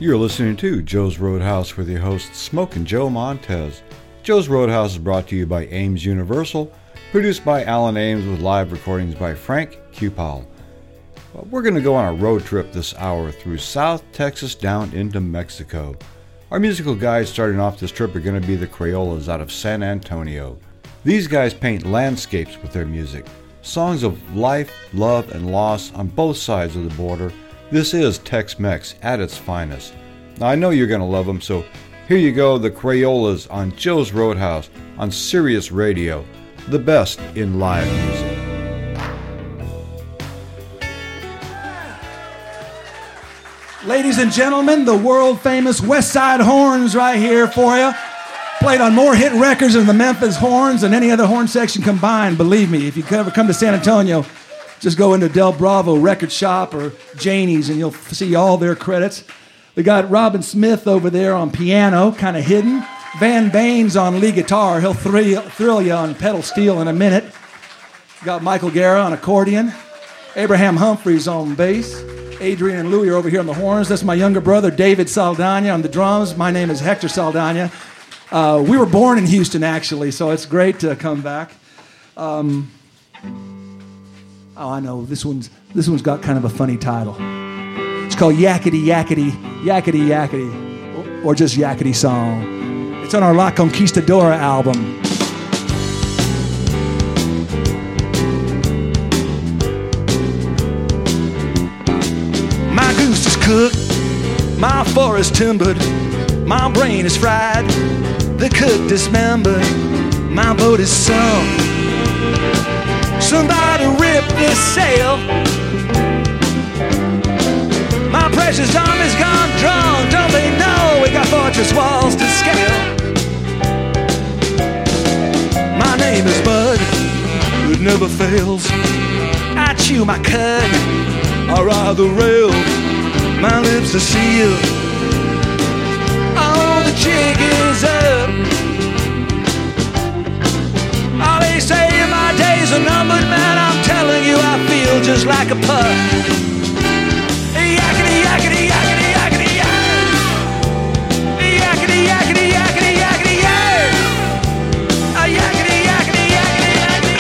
You're listening to Joe's Roadhouse with your host, Smokin' Joe Montez. Joe's Roadhouse is brought to you by Ames Universal, produced by Alan Ames with live recordings by Frank Cupal. We're going to go on a road trip this hour through South Texas down into Mexico. Our musical guides starting off this trip are going to be the Crayolas out of San Antonio. These guys paint landscapes with their music, songs of life, love, and loss on both sides of the border. This is Tex-Mex at its finest. Now, I know you're going to love them, so here you go, the Crayolas on Joe's Roadhouse on Sirius Radio, the best in live music. Ladies and gentlemen, the world-famous West Side Horns right here for you. Played on more hit records than the Memphis Horns and any other horn section combined, believe me. If you ever come to San Antonio, just go into Del Bravo Record Shop or Janie's and you'll see all their credits. We got Robin Smith over there on piano, kind of hidden. Van Baines on lead guitar. He'll thrill you on pedal steel in a minute. Got Michael Guerra on accordion. Abraham Humphreys on bass. Adrian and Louie are over here on the horns. That's my younger brother, David Saldana, on the drums. My name is Hector Saldana. We were born in Houston, actually, so it's great to come back. Oh, I know, this one's got kind of a funny title. It's called Yakety Yakety, Yakety Yakety, or just Yakety Song. It's on our La Conquistadora album. My goose is cooked, my forest timbered, my brain is fried, the cook dismembered, my boat is sunk. Somebody ripped this sail. My precious army's gone drunk. Don't they know we got fortress walls to scale? My name is Bud, it never fails. I chew my cud, I ride the rail. My lips are sealed. Oh, the jig is up. Oh, they say my days are numbered, man. I'm telling you, I feel just like a pup. Yakety, yakety, yakety, yakety, yeah. Yakety, yakety, yakety, yakety, yeah. Yakety, yakety, yakety, yakety,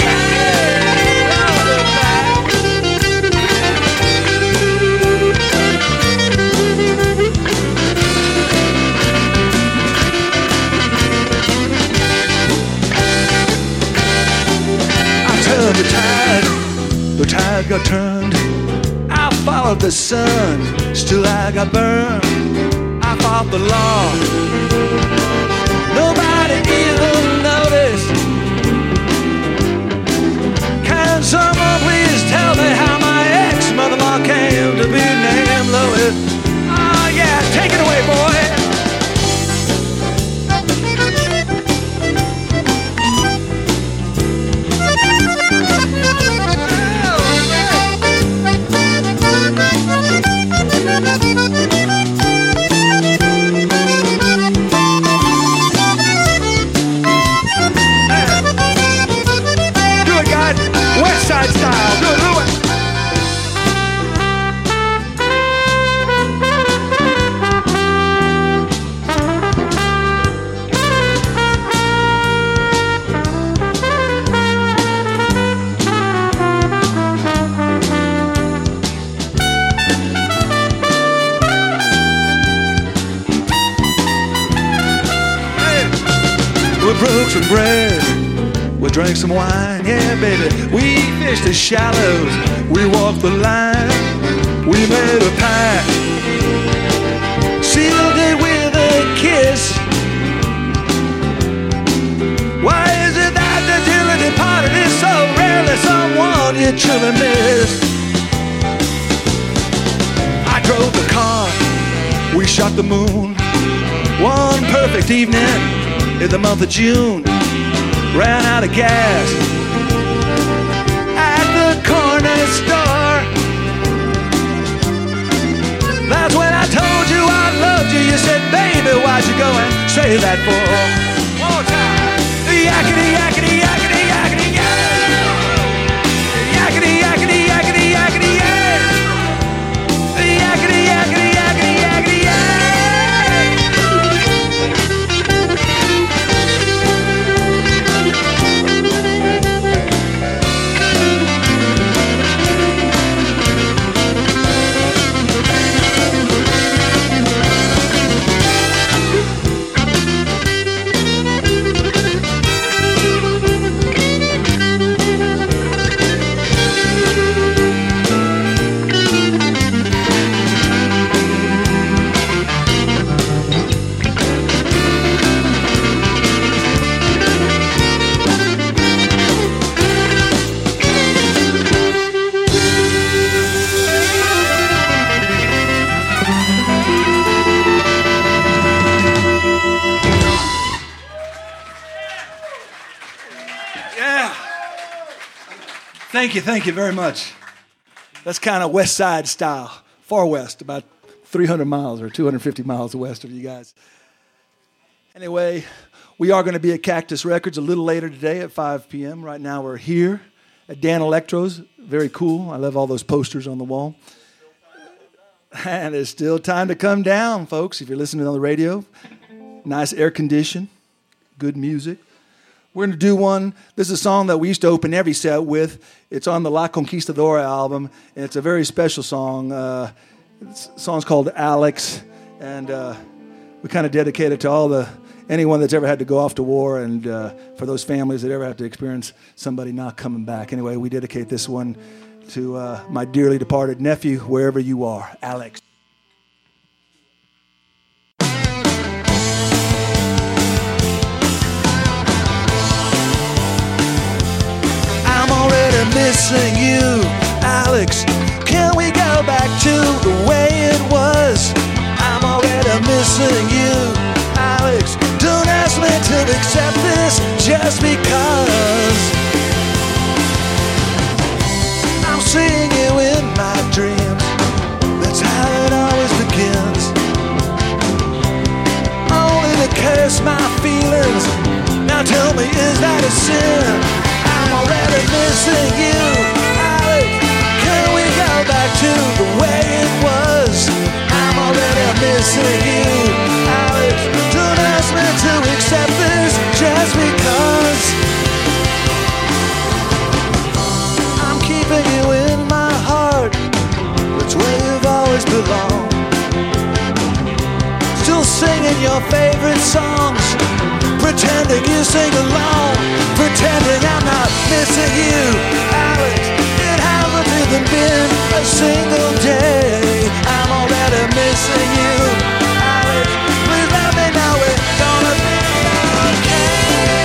The tide got turned. I followed the sun. Still I got burned. I fought the law. Nobody even noticed. Can someone please tell me how my ex-mother-in-law came to be named Lois? Oh yeah, take it away, boy. West Side style, do it, do it. Hey. We broke some bread. We drank some wine, yeah, baby. We fished the shallows. We walked the line. We made a pact. Sealed it with a kiss. Why is it that the dearly departed is so rarely someone you truly miss? I drove the car. We shot the moon. One perfect evening in the month of June. Ran out of gas at the corner store. That's when I told you I loved you. You said, baby, why'd you go and say that for? One more time. Yakety, yakety, yakety, yakety, yeah. Yakety, yakety, yakety, yakety, yeah. Yakety, yakety, yakety, yakety, yeah. Yeah. Thank you very much. That's kind of West Side style, far west, about 300 miles or 250 miles west of you guys. Anyway, we are going to be at Cactus Records a little later today at 5 p.m. Right now we're here at Dan Electro's. Very cool. I love all those posters on the wall. And it's still time to come down, folks, if you're listening on the radio. Nice air condition, good music. We're going to do one. This is a song that we used to open every set with. It's on the La Conquistadora album, and it's a very special song. The song's called Alex, and we kind of dedicate it to anyone that's ever had to go off to war, and for those families that ever have to experience somebody not coming back. Anyway, we dedicate this one to my dearly departed nephew, wherever you are, Alex. I'm already missing you, Alex. Can we go back to the way it was? I'm already missing you, Alex. Don't ask me to accept this just because I'm seeing you in my dreams. That's how it always begins. Only to curse my feelings. Now tell me, is that a sin? I'm already missing you, Alex. Can we go back to the way it was? I'm already missing you, Alex. Don't ask me to accept this just because I'm keeping you in my heart. That's where you've always belonged. Still singing your favorite songs, pretending you sing along, pretending I'm not missing you, Alex. It hasn't even been a single day. I'm already missing you, Alex. Please let me know it's gonna be okay.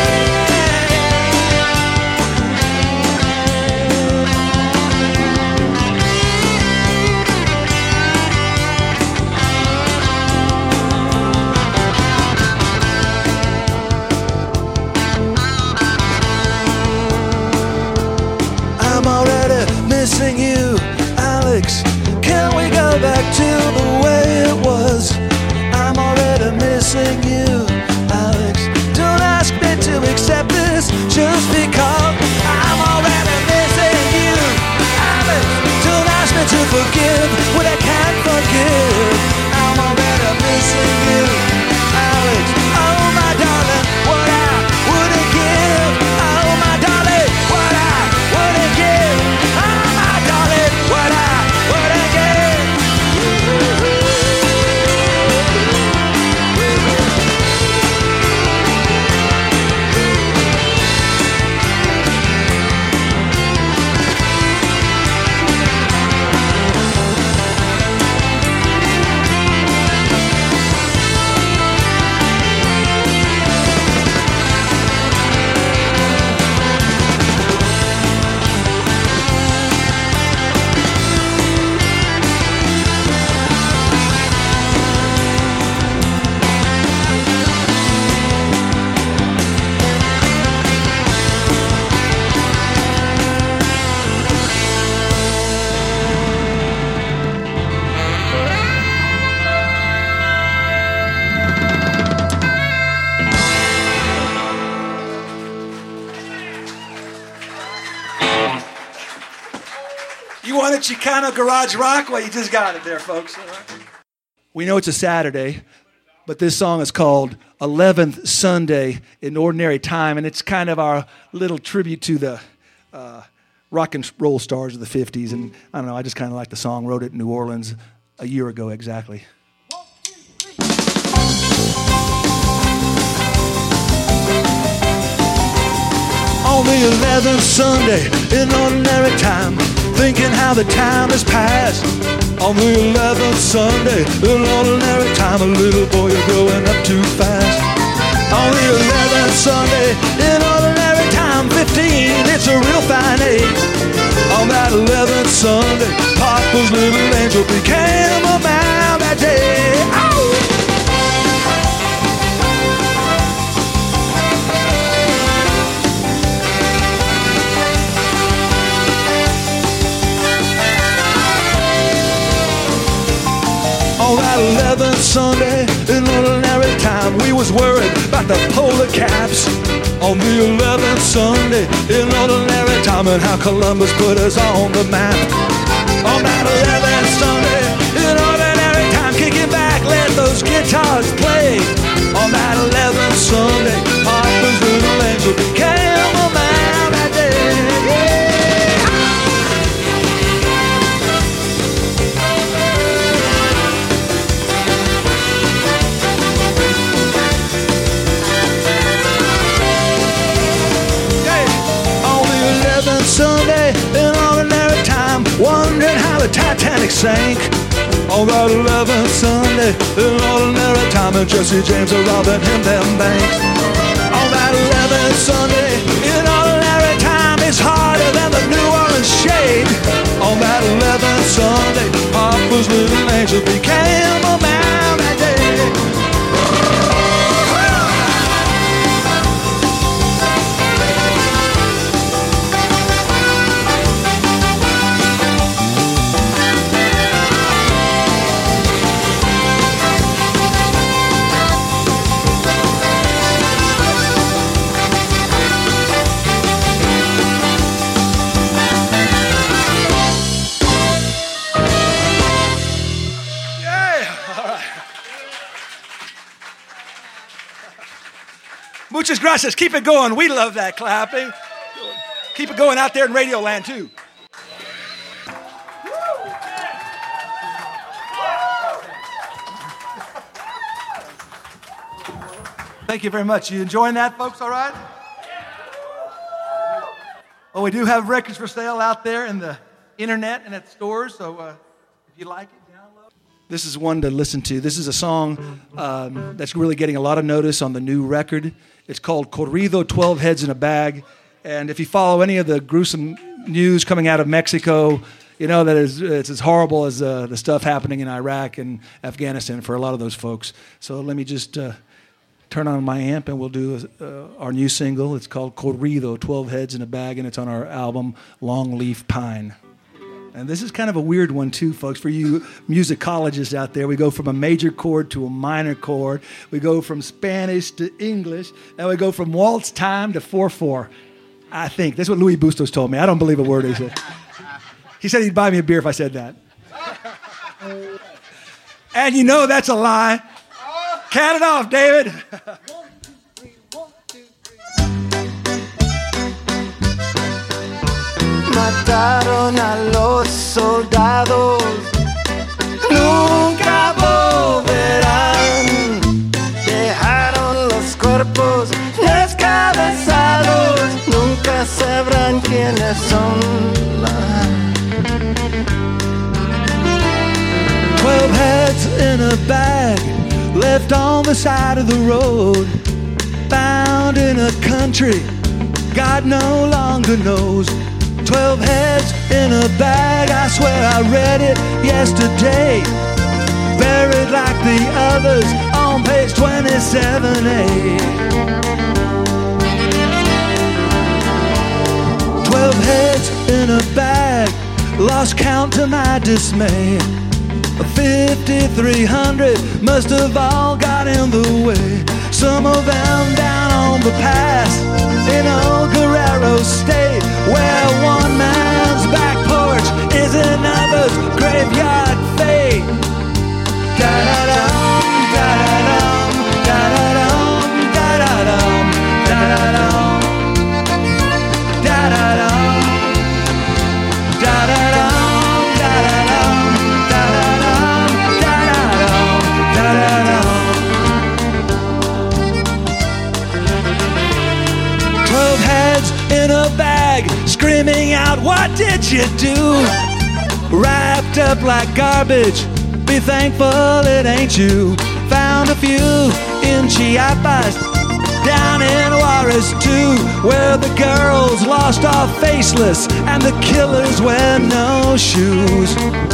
I'm already missing you, Alex. Can we go back to the way it was? I'm already missing you, Alex. Don't ask me to accept this just because I'm already missing you, Alex. Don't ask me to forgive what I can't forgive. I'm already missing you, Alex. Oh my darling, what I wouldn't give. Oh my darling, what I wouldn't give. Oh my darling, what I wouldn't give. You wanted Chicano garage rock? Well, you just got it there, folks. We know it's a Saturday, but this song is called 11th Sunday in Ordinary Time, and it's kind of our little tribute to the rock and roll stars of the 50s. And I don't know, I just kind of like the song. Wrote it in New Orleans a year ago exactly. On the 11th Sunday in ordinary time, thinking how the time has passed. On the 11th Sunday in ordinary time, a little boy, you're growing up too fast. On the 11th Sunday in ordinary time, 15, it's a real fine age. On that 11th Sunday, Papa's little angel became a man that day. Ow! 11th Sunday in ordinary time, we was worried about the polar caps. On the 11th Sunday in ordinary time, and how Columbus put us on the map. On that 11th Sunday in ordinary time, kicking back, let those guitars play. On that 11th Sunday, Papa's little angel became a man that day. On the 11th Sunday in ordinary time, wondering how the Titanic sank. On that 11th Sunday in ordinary time, and Jesse James are robbing him them banks. On that 11th Sunday in ordinary time, it's harder than the New Orleans shade. On that 11th Sunday, Papa's little angel became a man that day. Muchas gracias. Keep it going. We love that clapping. Keep it going out there in Radio Land, too. Thank you very much. You enjoying that, folks? All right? Well, we do have records for sale out there in the internet and at stores, so if you like it, download. This is one to listen to. This is a song that's really getting a lot of notice on the new record. It's called Corrido, 12 Heads in a Bag. And if you follow any of the gruesome news coming out of Mexico, you know that it's as horrible as the stuff happening in Iraq and Afghanistan for a lot of those folks. So let me just turn on my amp and we'll do our new single. It's called Corrido, 12 Heads in a Bag, and it's on our album Longleaf Pine. And this is kind of a weird one, too, folks. For you musicologists out there, we go from a major chord to a minor chord. We go from Spanish to English. And we go from waltz time to 4/4. I think. That's what Louis Bustos told me. I don't believe a word he said. He said he'd buy me a beer if I said that. And you know that's a lie. Count it off, David. Mataron a los soldados, nunca volverán. Dejaron los cuerpos descabezados, nunca sabrán quiénes son. 12 heads in a bag, left on the side of the road, found in a country God no longer knows. 12 heads in a bag, I swear I read it yesterday. Buried like the others on page 27A. 12 heads in a bag, lost count to my dismay. 5,300 must have all got in the way. Some of them down on the pass in old Guerrero State, where one man's back porch is another's graveyard fate. Da-da-dum, da-da-dum, da-da-dum, da-da-dum, da-da-dum, da-da-dum, da-da-dum, da-da-dum, da-da-dum, da-da-dum, da-da-dum. 12 heads in a bag, screaming out, what did you do? Wrapped up like garbage, be thankful it ain't you. Found a few in Chiapas, down in Juarez too, where the girls lost are faceless and the killers wear no shoes.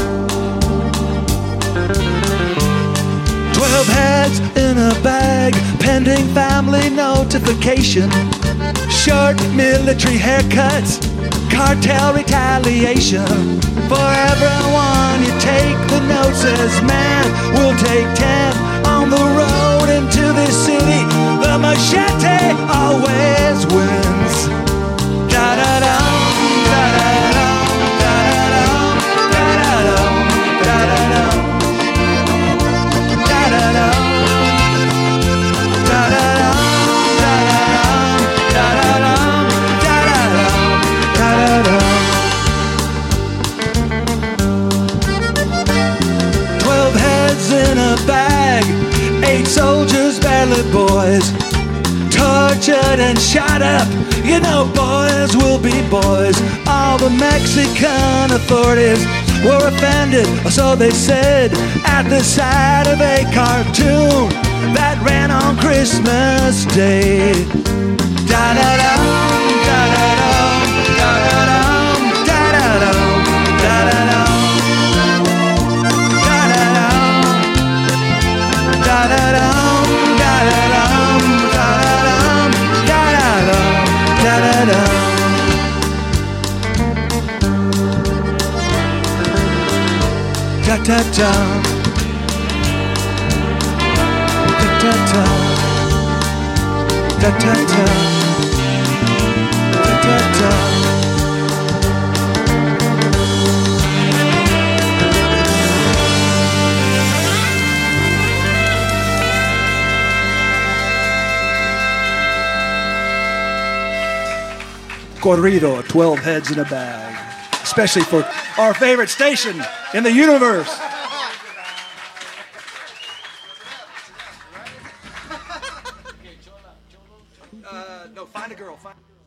12 heads in a bag, pending family notification. Short military haircuts, cartel retaliation. For everyone you take the note, says man, we'll take 10 on the road into this city. The machete always wins. Da-da-dum, da-da-dum, da-da-dum, da-da-dum, da-da-dum, da-da-dum, da-da-dum, da-da-dum, da-da-dum, da-da-dum. 12 heads in a bag, 8 soldiers, ballad boys, tortured and shot up. You know boys will be boys. All the Mexican authorities were offended, or so they said, at the sight of a cartoon that ran on Christmas Day. Da-da-dum, da-da-dum, da-da-dum, da-da-dum, da-da-dum, da-da-dum, da-da-dum, da-da-dum, da-da-dum, da-da-dum, da-da-dum. Da-da-da, da-da-da, da-da-da, da-da-da. Corrido, 12 heads in a bag, especially for our favorite station in the universe. No, find a girl.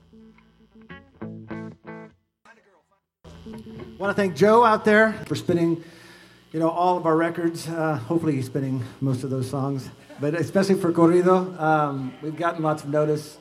I want to thank Joe out there for spinning, all of our records. Hopefully he's spinning most of those songs, but especially for Corrido, we've gotten lots of notice.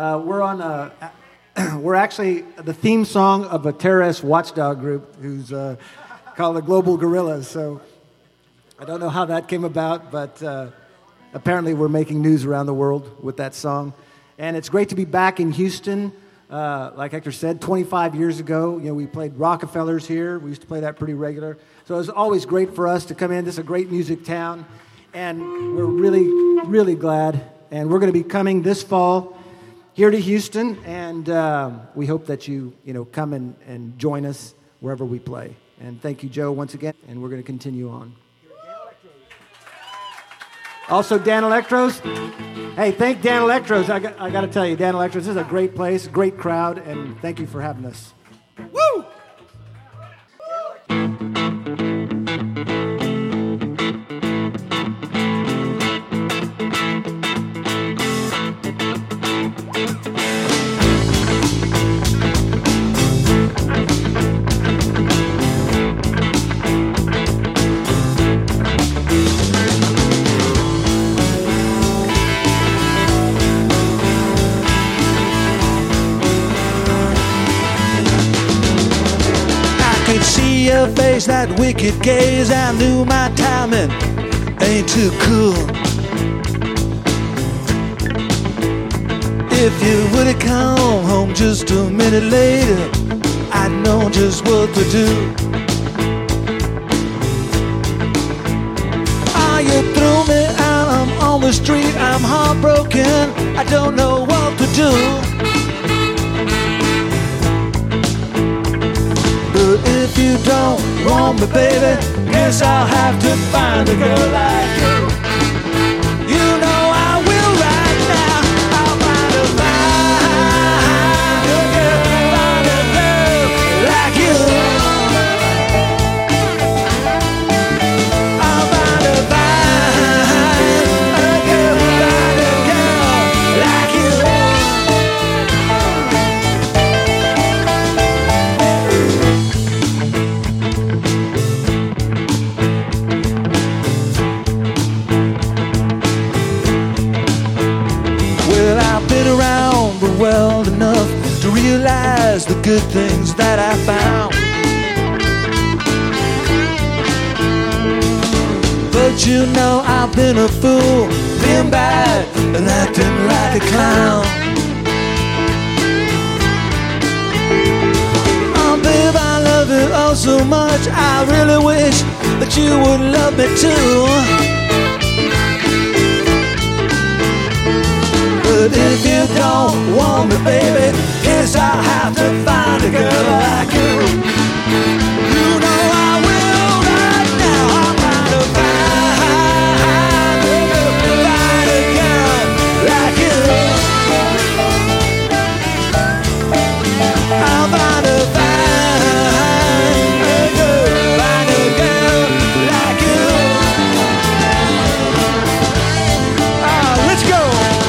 We're actually the theme song of a terrorist watchdog group who's called the Global Guerrillas. So I don't know how that came about, but apparently we're making news around the world with that song. And it's great to be back in Houston. Like Hector said, 25 years ago, we played Rockefellers here. We used to play that pretty regular. So it was always great for us to come in. This is a great music town. And we're really, really glad. And we're going to be coming this fall here to Houston. And we hope that you come and join us wherever we play. And thank you, Joe, once again. And we're going to continue on. Also, Dan Electros. Hey, thank Dan Electros. I got to tell you, Dan Electros, this is a great place, great crowd, and thank you for having us. Woo! Your face, that wicked gaze, I knew my timing ain't too cool. If you would've come home just a minute later, I'd know just what to do. You threw me out, I'm on the street, I'm heartbroken, I don't know what to do. But if you don't want me, baby, guess I'll have to find a girl like you. You know I will right now. I'll find a girl like you. I'll find a girl like you. Well enough to realize the good things that I found. But you know I've been a fool, being bad and acting like a clown. Oh babe, I love you. oh so much. I really wish that you would love me too. But if you don't want me, baby, guess I'll have to find a girl like you. You know I will right now. I'm trying to find a girl like you. I'll find a girl like you. Let's go.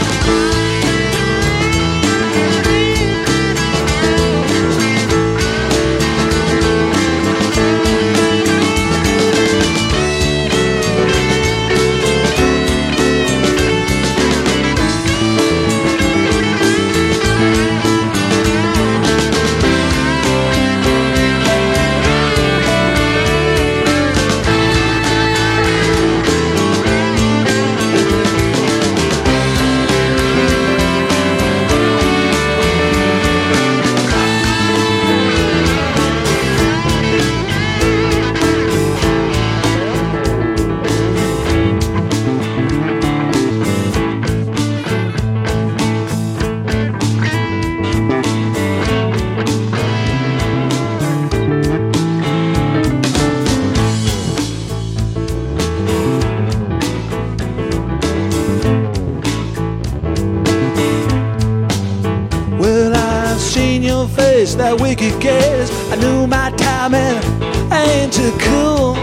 That wicked gaze, I knew my timing ain't too cool.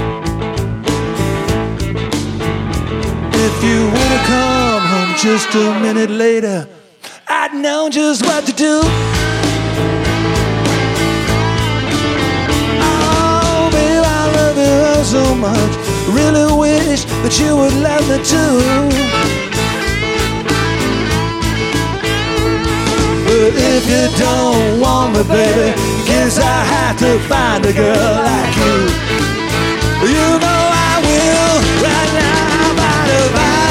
If you would've come home just a minute later, I'd known just what to do. Oh, babe, I love you so much. Really wish that you would love me too. But if you don't want me, baby, guess I have to find a girl like you. You know I will right now. I'm about to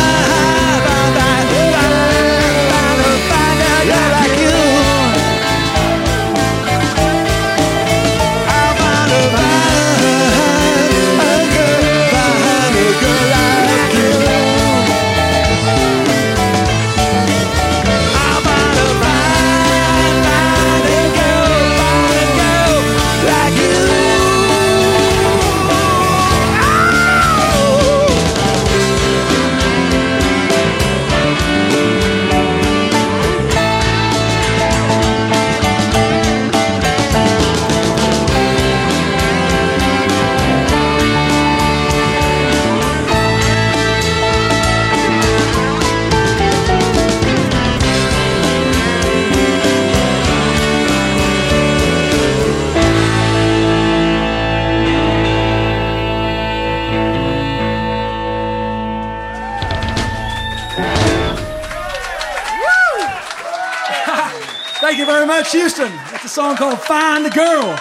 find a girl like you. I'm about to find a girl like you. Thank you very much, Houston. That's a song called Find a Girl.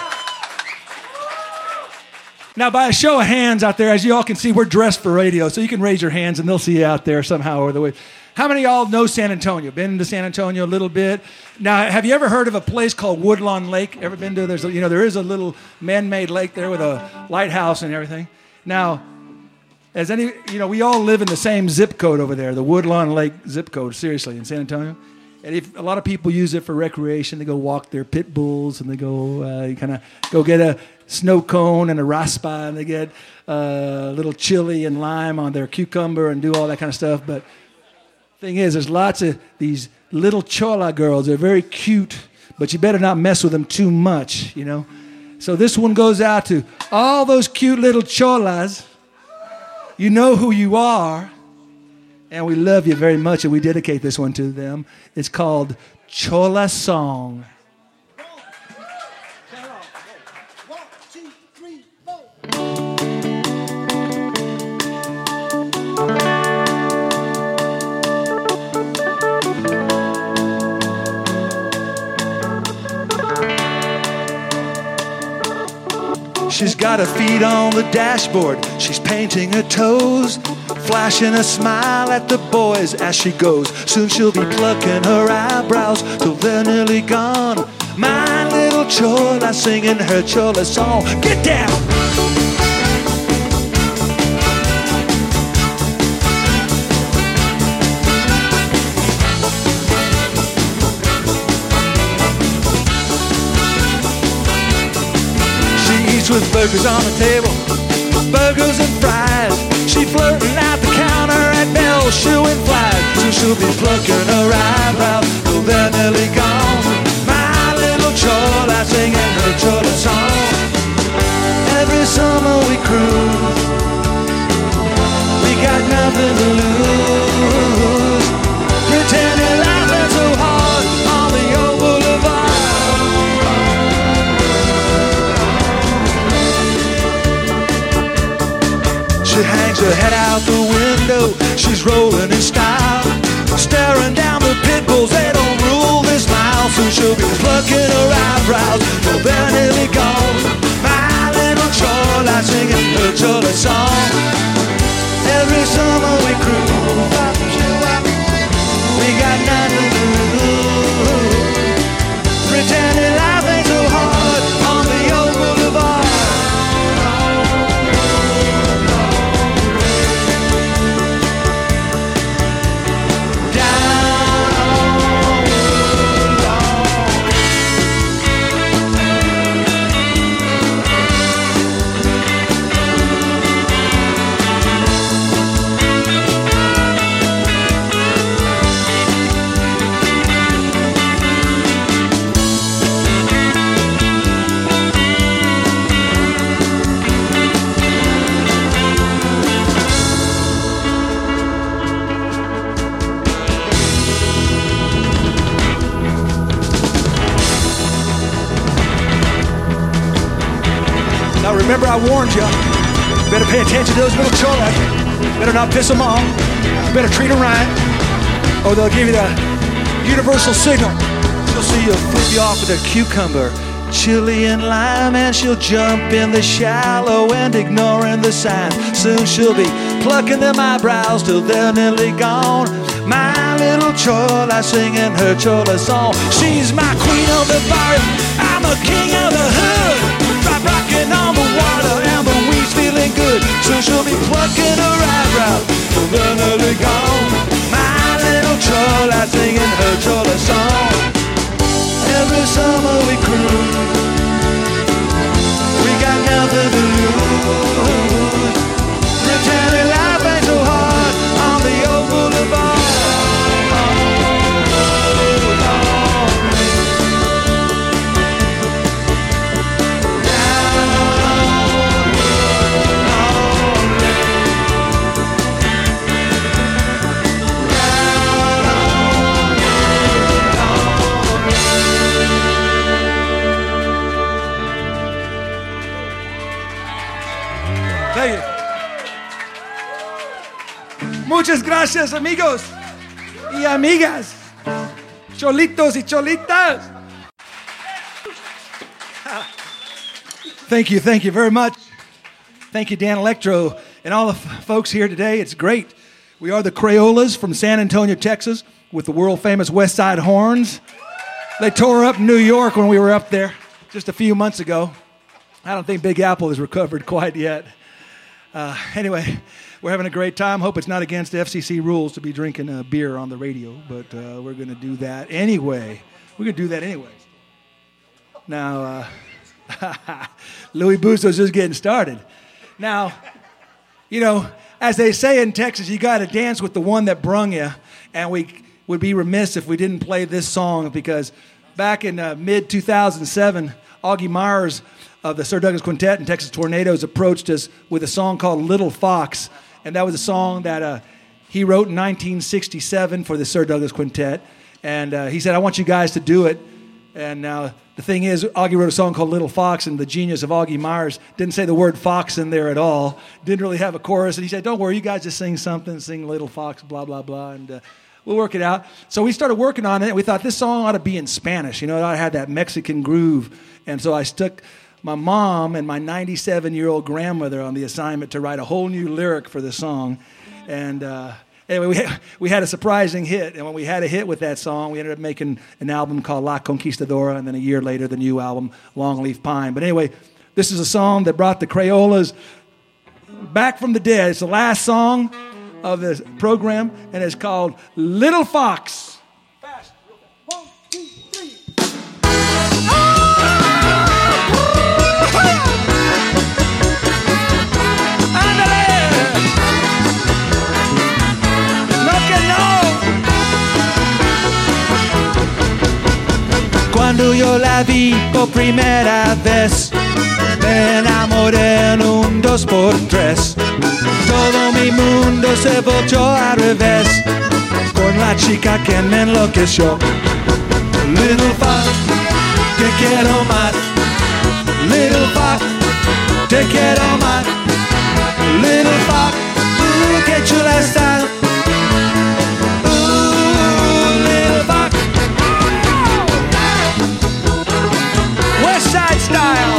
Now, by a show of hands out there, as you all can see, we're dressed for radio, so you can raise your hands and they'll see you out there somehow or the way. How many of y'all know San Antonio? Been to San Antonio a little bit? Now, have you ever heard of a place called Woodlawn Lake? Ever been to? There is a little man-made lake there with a lighthouse and everything. Now, we all live in the same zip code over there, the Woodlawn Lake zip code, seriously, in San Antonio. And a lot of people use it for recreation. They go walk their pit bulls, and they go kind of go get a snow cone and a raspa, and they get a little chili and lime on their cucumber and do all that kind of stuff. But thing is, there's lots of these little chola girls. They're very cute, but you better not mess with them too much, So this one goes out to all those cute little cholas. You know who you are. And we love you very much, and we dedicate this one to them. It's called Chola Song. 1, 2, 3, 4. She's got her feet on the dashboard. She's painting her toes, flashing a smile at the boys as she goes. Soon she'll be plucking her eyebrows till they're nearly gone. My little chola singing her chola song. Get down! With burgers on the table, burgers and fries. She flirting at the counter at Bell's shoeing flies. So she'll be plucking her eyebrows till they're nearly gone. My little chola singing her chola song. Every summer we cruise, we got nothing to lose. Pretending life ain't so hard on the old boulevard. She hangs her head out the window, she's rolling in style, staring down the pit bulls, they don't rule this mile. So she'll be plucking her eyebrows till they're nearly gone. My little chola singing her chola song. Every summer we cruise, we got nothing to lose. Pretending life ain't so hard on the old boulevard. Now remember, I warned you. Better pay attention to those little cholas. Better not piss them off. Better treat them right, or they'll give you the universal signal. She'll see you flip you off with a cucumber, chili and lime, and she'll jump in the shallow and ignoring the sign. Soon she'll be plucking them eyebrows till they're nearly gone. My little chola singing her chola song. She's my queen of the barrio, I'm a king of the hood. Rocking on the water and the weed's feeling good. So she'll be plucking her eyebrows till they're nearly gone. My little chola singing her chola song. Every summer we cruise, we got nothing to lose. Pretending life ain't so hard on the old boulevard. Muchas gracias, amigos y amigas, cholitos y cholitas. Thank you very much. Thank you, Dan Electro, and all the folks here today. It's great. We are the Crayolas from San Antonio, Texas, with the world-famous West Side Horns. They tore up New York when we were up there just a few months ago. I don't think Big Apple has recovered quite yet. Anyway, we're having a great time. Hope it's not against FCC rules to be drinking beer on the radio, but we're going to do that anyway. Now, Louis Busso's just getting started. Now, you know, as they say in Texas, you got to dance with the one that brung you, and we would be remiss if we didn't play this song, because back in mid-2007, Augie Myers of the Sir Douglas Quintet and Texas Tornadoes approached us with a song called Little Fox, and that was a song that he wrote in 1967 for the Sir Douglas Quintet, and he said, I want you guys to do it. And now the thing is, Augie wrote a song called Little Fox, and the genius of Augie Myers didn't say the word fox in there at all, didn't really have a chorus, and he said, don't worry, you guys just sing something, sing Little Fox, blah, blah, blah, and we'll work it out. So we started working on it, and we thought this song ought to be in Spanish, you know, it ought to have that Mexican groove, and so I stuck my mom and my 97-year-old grandmother on the assignment to write a whole new lyric for the song, and Anyway, we had a surprising hit, and when we had a hit with that song, we ended up making an album called La Conquistadora, and then a year later, the new album, Longleaf Pine. But anyway, this is a song that brought the Crayolas back from the dead. It's the last song of this program, and it's called Little Fox. Fast. 1, 2, 3. Cuando yo la vi por primera vez, me enamoré en un 2x3. Todo mi mundo se volvió al revés, con la chica que me enloqueció. Little Fox, te quiero más. Little Fox, te quiero más. Little Fox, qué chula estás. Little Fox. West Side Style.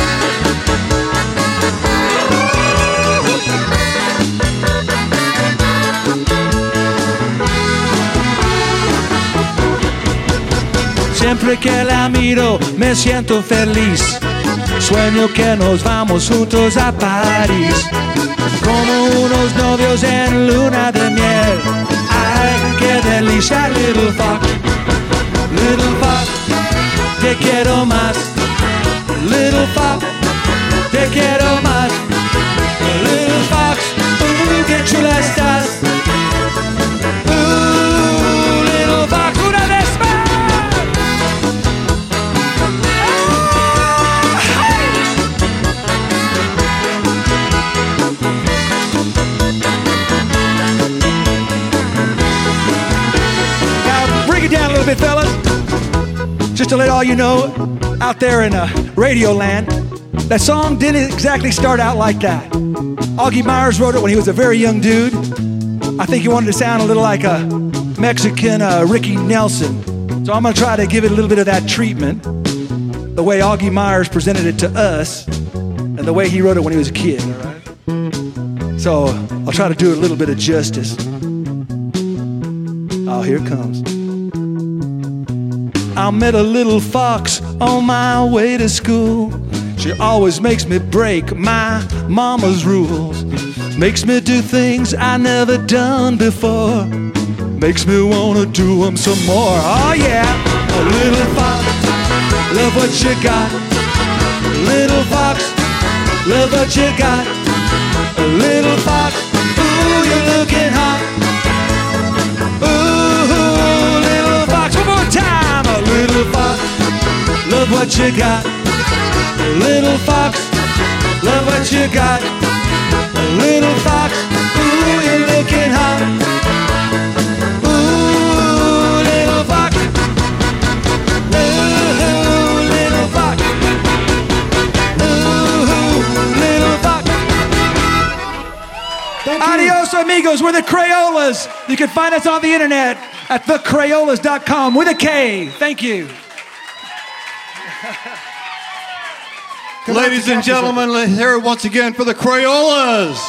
Siempre que la miro me siento feliz. Sueño que nos vamos juntos a París, como unos novios en luna de miel. Ay, qué delicia, Little Fox. Little Fox, te quiero más. Little Fox, te quiero más. Little Fox, qué chula estás. Little Fox, una vez más. Now bring it down a little bit, fellas. Just to let all you know, out there in radio land, that song didn't exactly start out like that. Augie Myers wrote it when he was a very young dude. I think he wanted to sound a little like a Mexican Ricky Nelson. So I'm going to try to give it a little bit of that treatment, the way Augie Myers presented it to us, and the way he wrote it when he was a kid. All right? So I'll try to do it a little bit of justice. Oh, here it comes. I met a little fox on my way to school. She always makes me break my mama's rules. Makes me do things I never done before. Makes me wanna do them some more. Oh yeah, a little fox, love what you got. Little fox, love what you got. A little fox, ooh, you're looking hot. Ooh, little fox, one more time. A little fox, love what you got. A little fox, love what you got. A little fox, ooh, you're looking hot. Ooh, little fox. Ooh, little fox. Ooh, little fox. Adios, amigos. We're the Crayolas. You can find us on the internet at thecrayolas.com with a K. Thank you. Ladies and gentlemen, let's hear it once again for the Crayolas.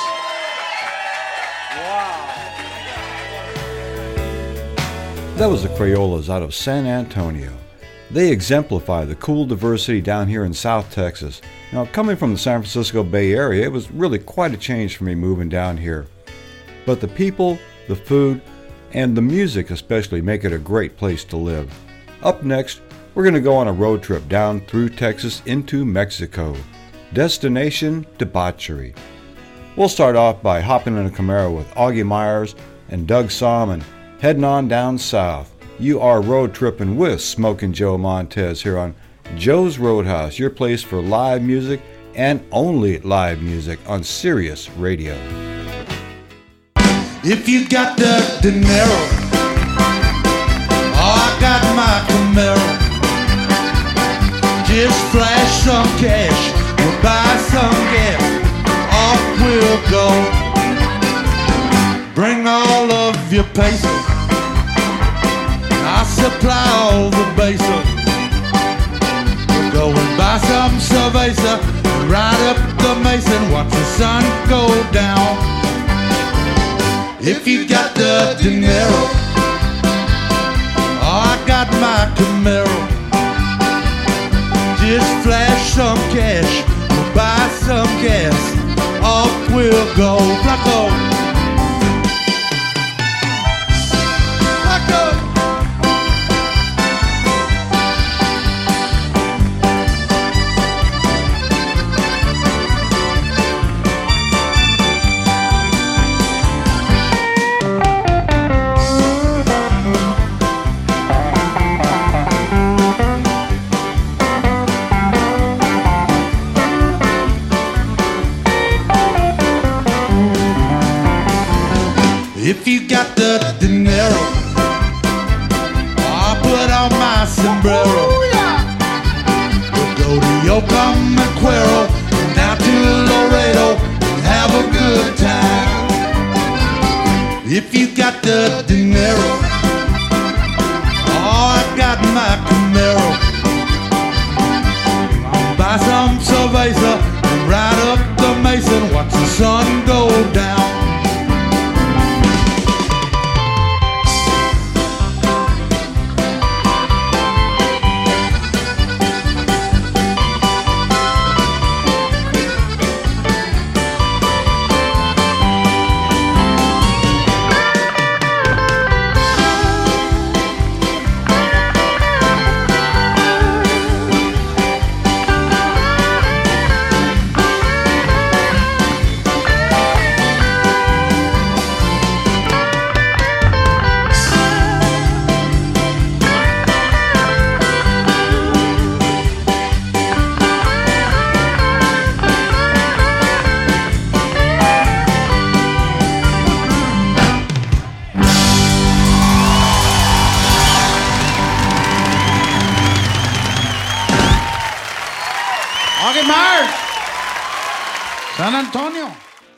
That was the Crayolas out of San Antonio. They exemplify the cool diversity down here in South Texas. Now, coming from the San Francisco Bay Area, it was really quite a change for me moving down here. But the people, the food, and the music especially make it a great place to live. Up next, we're going to go on a road trip down through Texas into Mexico. Destination Debauchery. We'll start off by hopping in a Camaro with Augie Myers and Doug Somm and heading on down south. You are road tripping with Smokin' Joe Montez here on Joe's Roadhouse, your place for live music and only live music on Sirius Radio. If you got the dinero, oh, I got my Camaro. Just flash some cash, we'll buy some gas, off we'll go. Bring all of your pesos, I'll supply all the bases. We'll go and buy some cerveza, ride up the mesa and watch the sun go down. If you got the dinero, oh, I got my Camaro. Just flash some cash, we'll buy some gas, off we'll go. Flacco, Flacco. If you got the dinero, I'll put on my sombrero. We'll go to Yocamaquero, down to Laredo, and have a good time. If you got the dinero, oh, I got my Camaro. I'll buy some cerveza and ride up the mesa and watch the sun go down. Augie Myers, San Antonio.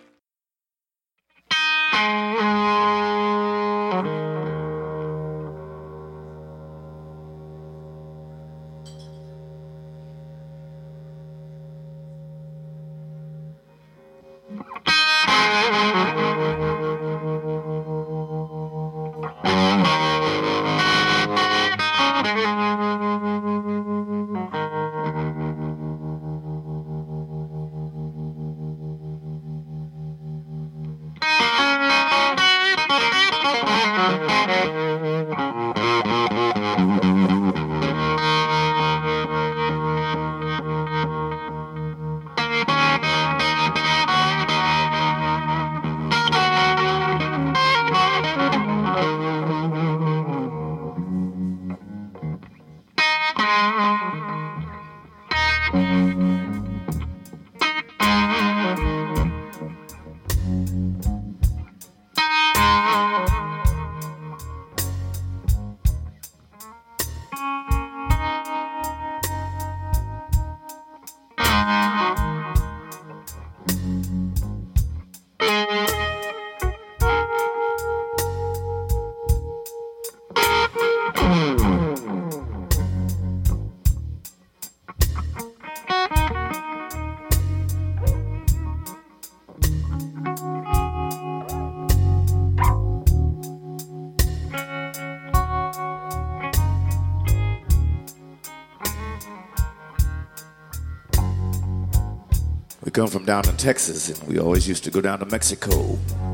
We come from down in Texas, and we always used to go down to Mexico.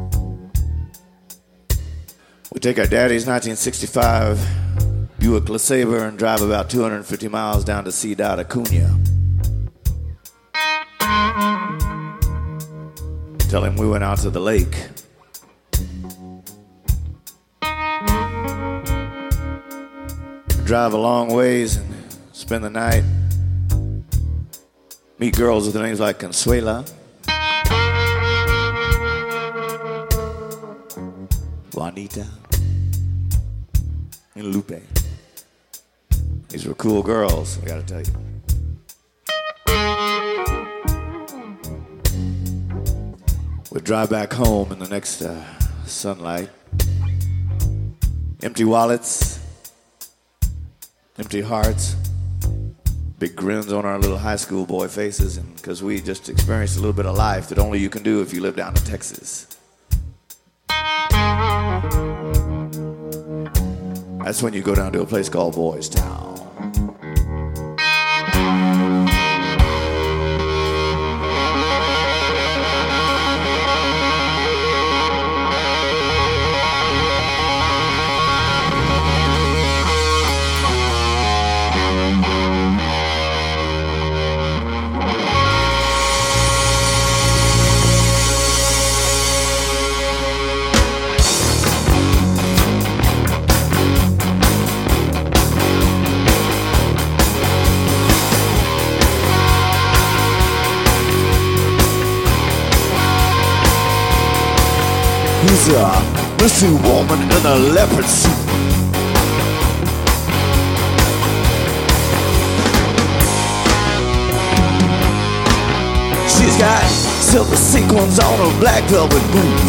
We take our daddy's 1965 Buick LeSabre and drive about 250 miles down to Ciudad Acuña. Tell him we went out to the lake. Drive a long ways and spend the night. Meet girls with names like Consuela, Juanita, and Lupe. These were cool girls, I gotta tell you. We'd drive back home in the next sunlight. Empty wallets, empty hearts. Big grins on our little high school boy faces, and because we just experienced a little bit of life that only you can do if you live down in Texas. That's when you go down to a place called Boys Town. Who's a missing woman in a leopard suit? She's got silver sequins on her black velvet boots.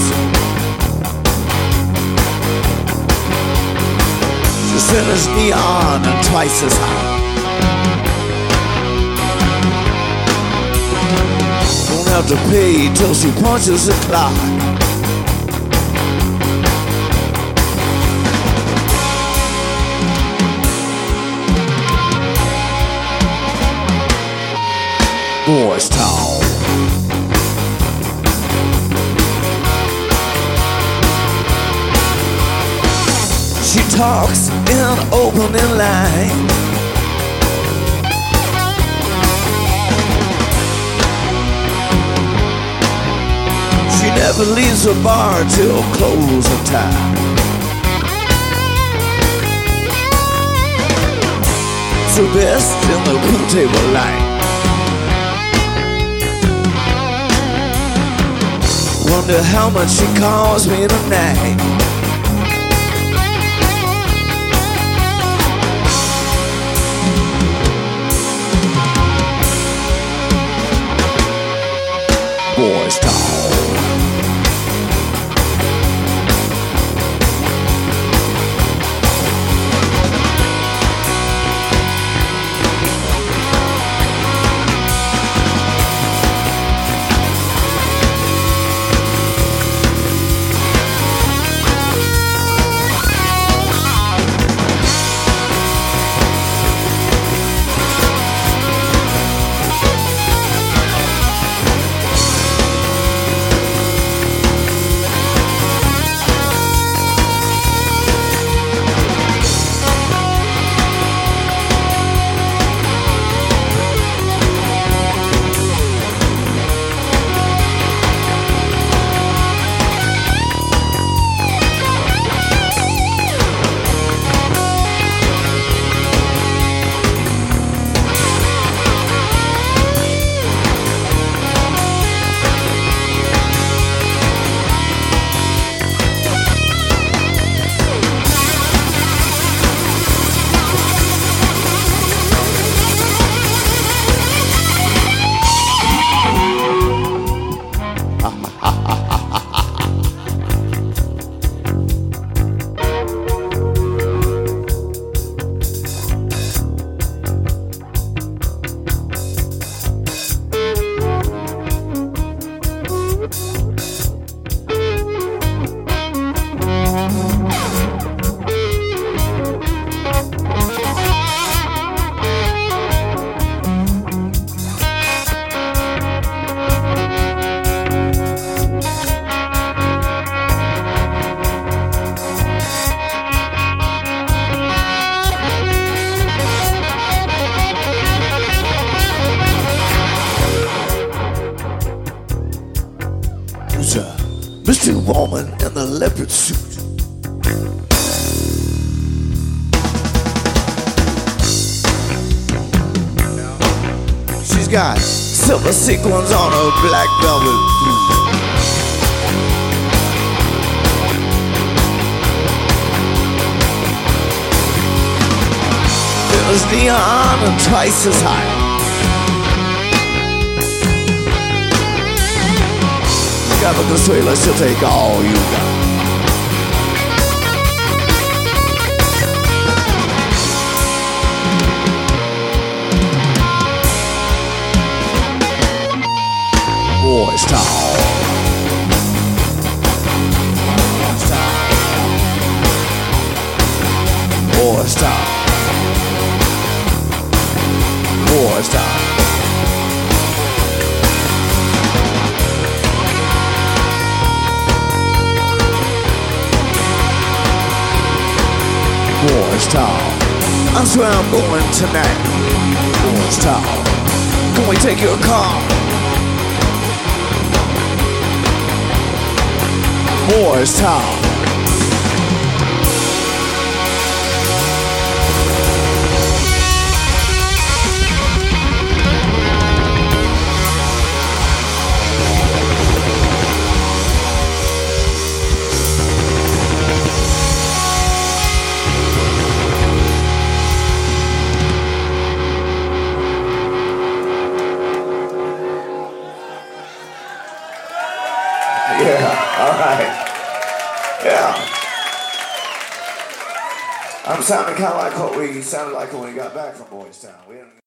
She's in as neon and twice as high. Don't have to pay till she punches the clock. Boys Town. She talks in opening line. She never leaves the bar till closing time. It's the best in the pool table line. Wonder how much she calls me tonight. Boys Town. Missing woman in the leopard suit. She's got silver sequins on her black velvet boot. There's neon and twice as high. Got a Consuela, she'll take all you got. Boys Town. Boys Town. That's where I'm going tonight. Morris Town. Can we take your car? Morris Town. Yeah, all right. Yeah. I'm sounding kind of like what we sounded like when we got back from Boys Town. We didn't...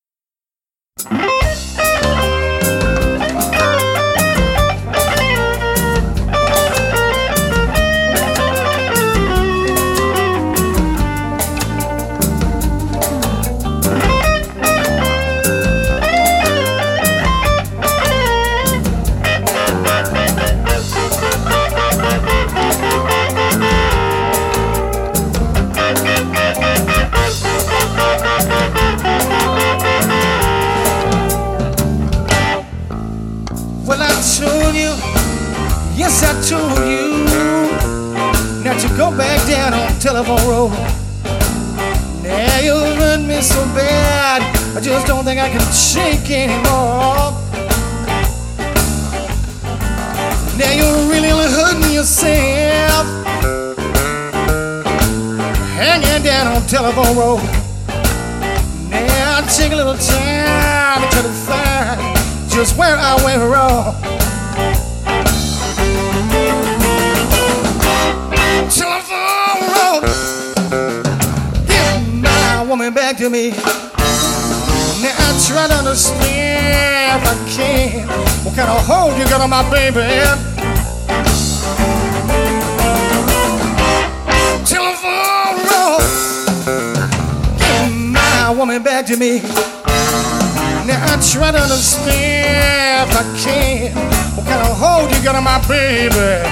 Yes, I told you not to go back down on Telephone Road. Now you hurt me so bad, I just don't think I can shake anymore. Now you're really hurting yourself, hanging down on Telephone Road. Now take a little time to try to find just where I went wrong. Telephone Road, give my woman back to me. Now I try to understand if I can what kind of hold you got on my baby. Telephone Road, give my woman back to me. Now I try to understand if I can what kind of hold you got on my baby.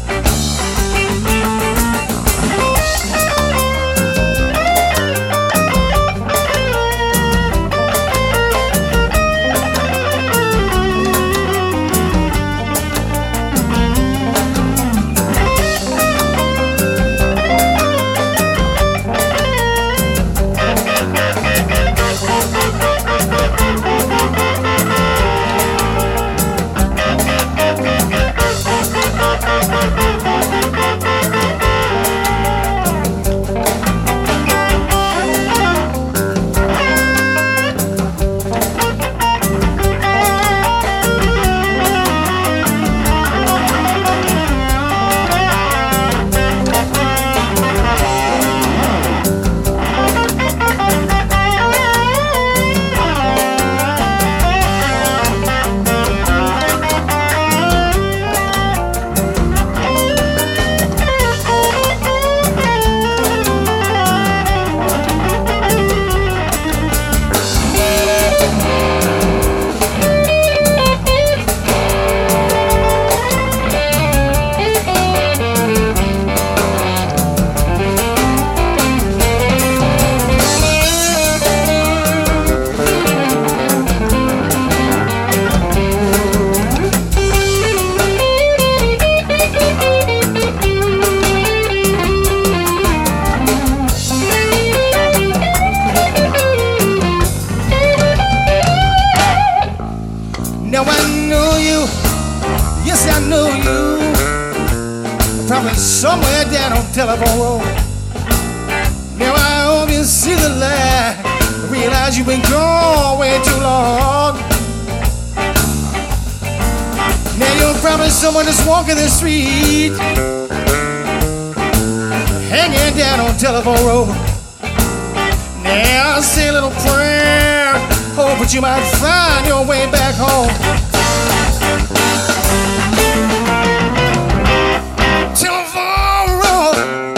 Somewhere down on Telephone Road. Now I hope you see the light, realize you've been gone way too long. Now you're probably someone that's walking the street, hanging down on Telephone Road. Now I say a little prayer, hope that you might find your way back home. Telephone Road,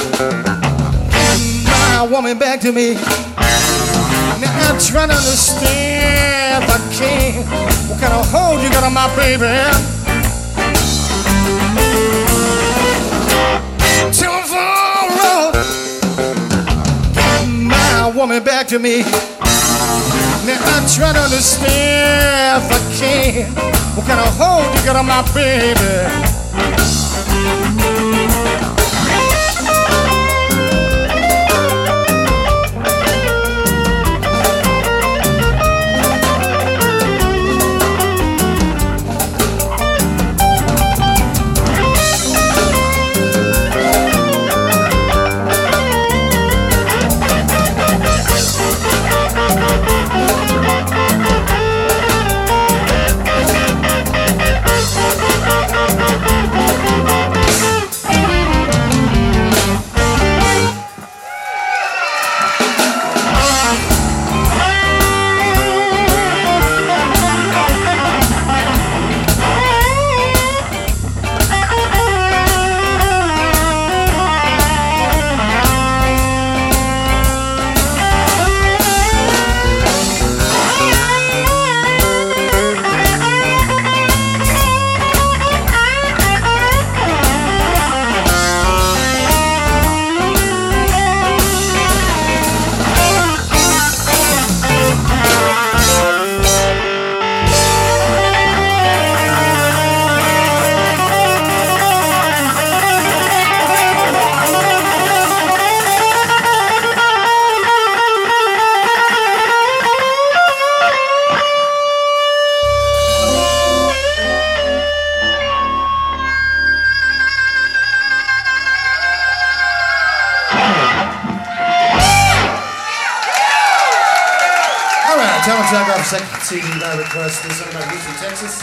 my woman back to me. Now I'm trying to understand if I can what kind of hold you got on my baby. Telephone Road, my woman coming back to me. Now I'm trying to understand if I can. What kind of hold you got on my baby? Telegraph second CD by request. This song by Houston, Texas.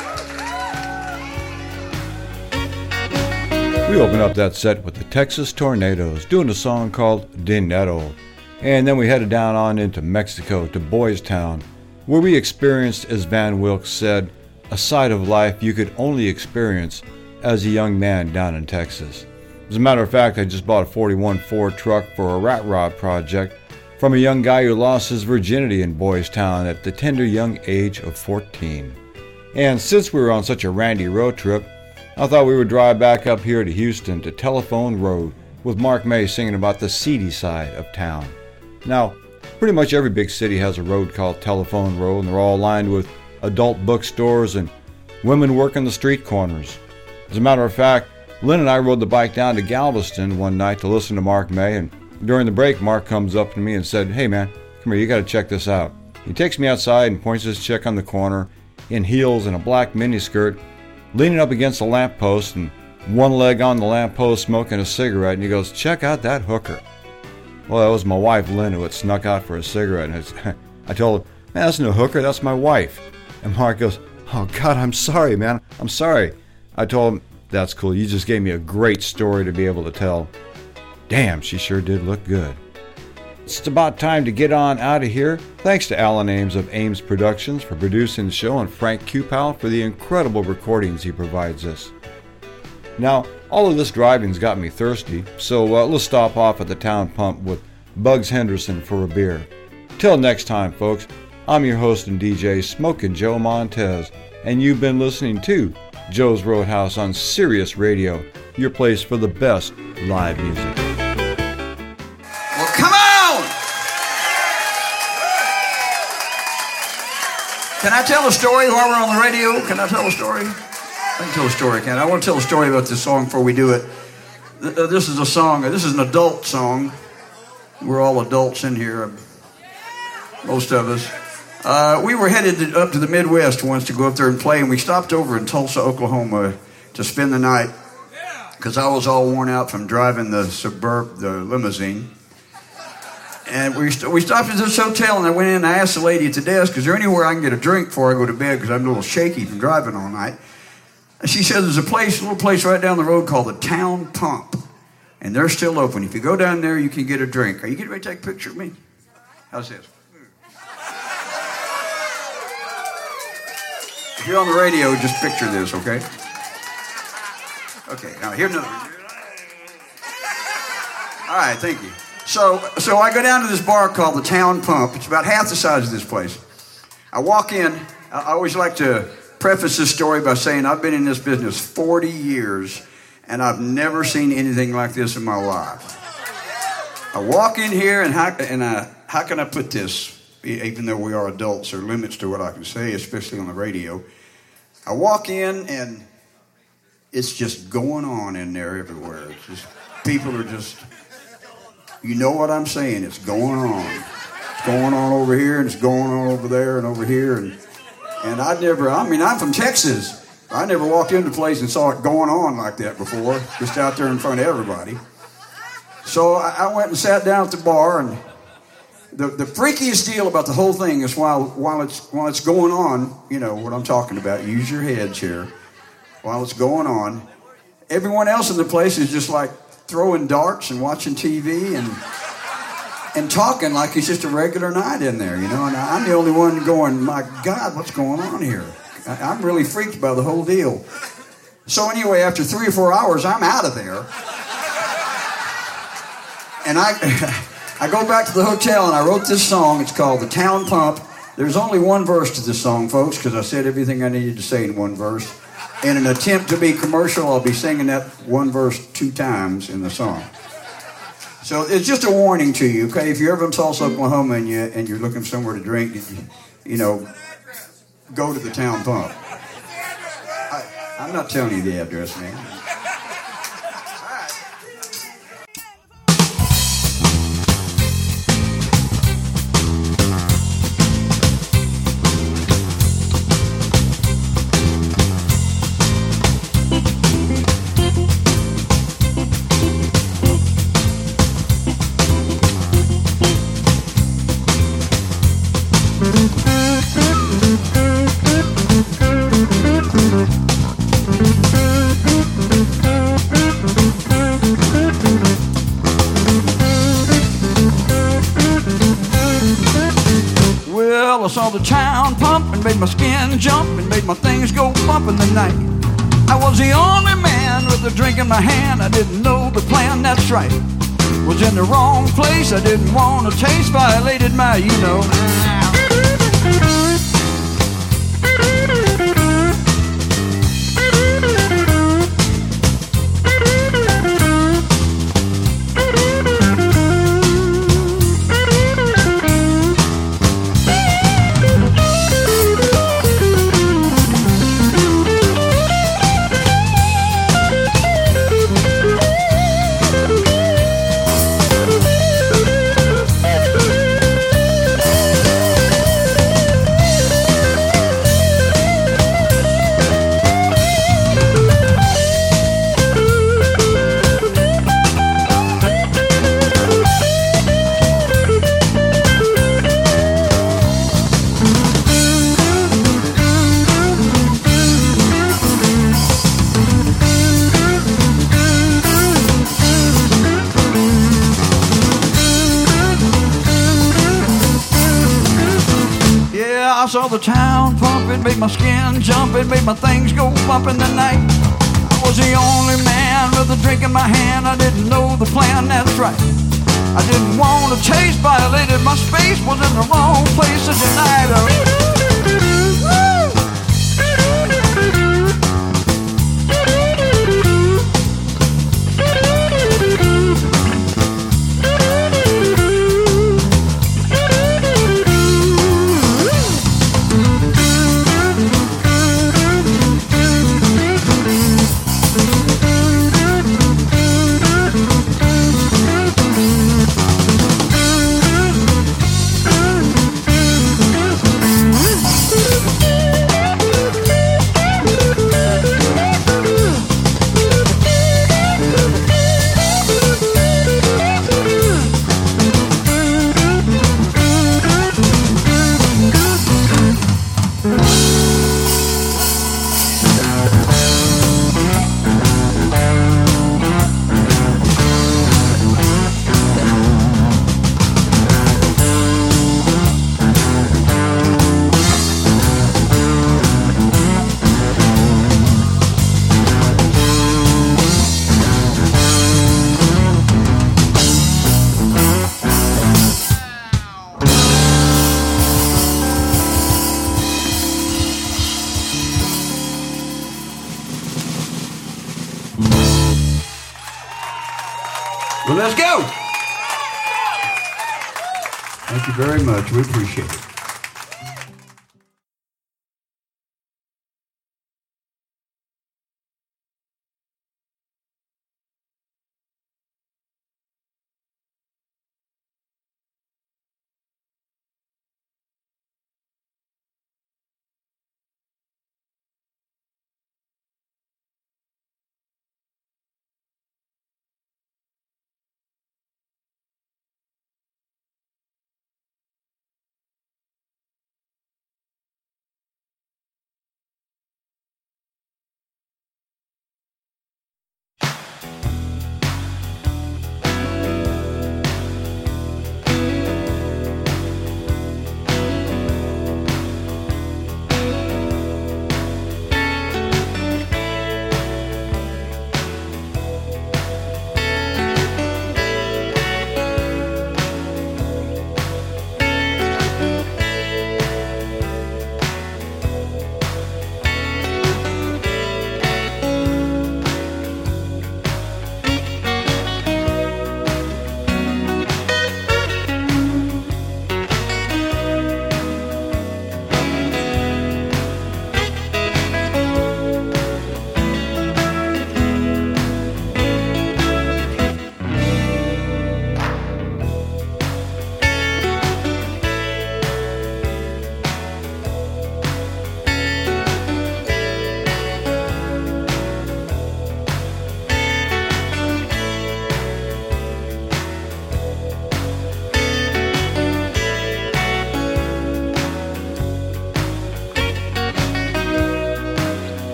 We opened up that set with the Texas Tornadoes doing a song called Dinero. And then we headed down on into Mexico to Boys Town, where we experienced, as Van Wilkes said, a side of life you could only experience as a young man down in Texas. As a matter of fact, I just bought a 41 Ford truck for a rat rod project from a young guy who lost his virginity in Boys Town at the tender young age of 14. And since we were on such a randy road trip, I thought we would drive back up here to Houston to Telephone Road with Mark May singing about the seedy side of town. Now, pretty much every big city has a road called Telephone Road, and they're all lined with adult bookstores and women working the street corners. As a matter of fact, Lynn and I rode the bike down to Galveston one night to listen to Mark May, and during the break, Mark comes up to me and said, "Hey man, come here, you gotta check this out." He takes me outside and points this chick on the corner in heels and a black miniskirt, leaning up against a lamppost and one leg on the lamppost smoking a cigarette, and he goes, "Check out that hooker." Well, that was my wife Lynn who had snuck out for a cigarette, and I told him, "Man, that's no hooker, that's my wife." And Mark goes, "Oh God, I'm sorry, man, I'm sorry." I told him, "That's cool, you just gave me a great story to be able to tell. Damn, she sure did look good." It's about time to get on out of here. Thanks to Alan Ames of Ames Productions for producing the show, and Frank Kupal for the incredible recordings he provides us. Now, all of this driving's got me thirsty, so let's stop off at the town pump with Bugs Henderson for a beer. Till next time, folks, I'm your host and DJ, Smokin' Joe Montez, and you've been listening to Joe's Roadhouse on Sirius Radio, your place for the best live music. Well, come on! Can I tell a story while we're on the radio? Can I tell a story? I can tell a story, can I? I want to tell a story about this song before we do it. This is a song, this is an adult song. We're all adults in here, most of us. We were headed up to the Midwest once to go up there and play, and we stopped over in Tulsa, Oklahoma to spend the night because I was all worn out from driving the limousine. And we stopped at this hotel, and I went in and I asked the lady at the desk, "Is there anywhere I can get a drink before I go to bed because I'm a little shaky from driving all night?" And she said, "There's a little place right down the road called the Town Pump, and they're still open. If you go down there, you can get a drink. Are you getting ready to take a picture of me? How's this? If you're on the radio, just picture this, okay? Okay, now here's another. All right, thank you. So I go down to this bar called the Town Pump. It's about half the size of this place. I walk in. I always like to preface this story by saying I've been in this business 40 years, and I've never seen anything like this in my life. I walk in here, and how how can I put this? Even though we are adults, there are limits to what I can say, especially on the radio. I walk in and it's just going on in there everywhere. It's just, people are just, you know what I'm saying? It's going on. It's going on over here and it's going on over there and over here. And I'm from Texas. I never walked into a place and saw it going on like that before, just out there in front of everybody. So I went and sat down at the bar, and the freakiest deal about the whole thing is while it's going on, you know what I'm talking about, use your heads here. While it's going on, everyone else in the place is just like throwing darts and watching TV and talking like it's just a regular night in there, you know, and I'm the only one going, my God, what's going on here? I'm really freaked by the whole deal. So anyway, after 3 or 4 hours, I'm out of there. And I go back to the hotel and I wrote this song. It's called The Town Pump. There's only one verse to this song, folks, because I said everything I needed to say in one verse. In an attempt to be commercial, I'll be singing that one verse 2 times in the song. So it's just a warning to you, okay? If you're ever in Tulsa, Oklahoma, and you're looking for somewhere to drink, you know, go to the Town Pump. I'm not telling you the address, man. I saw the town pump and made my skin jump and made my things go bump in the night. I was the only man with a drink in my hand. I didn't know the plan, that's right. Was in the wrong place, I didn't want to taste, violated my, you know. I saw the town pump, it made my skin jump, it made my things go bump in the night. I was the only man with a drink in my hand, I didn't know the plan, that's right. I didn't want to taste, violated my space, was in the wrong place at the night. Well, let's go. Thank you very much. We appreciate it.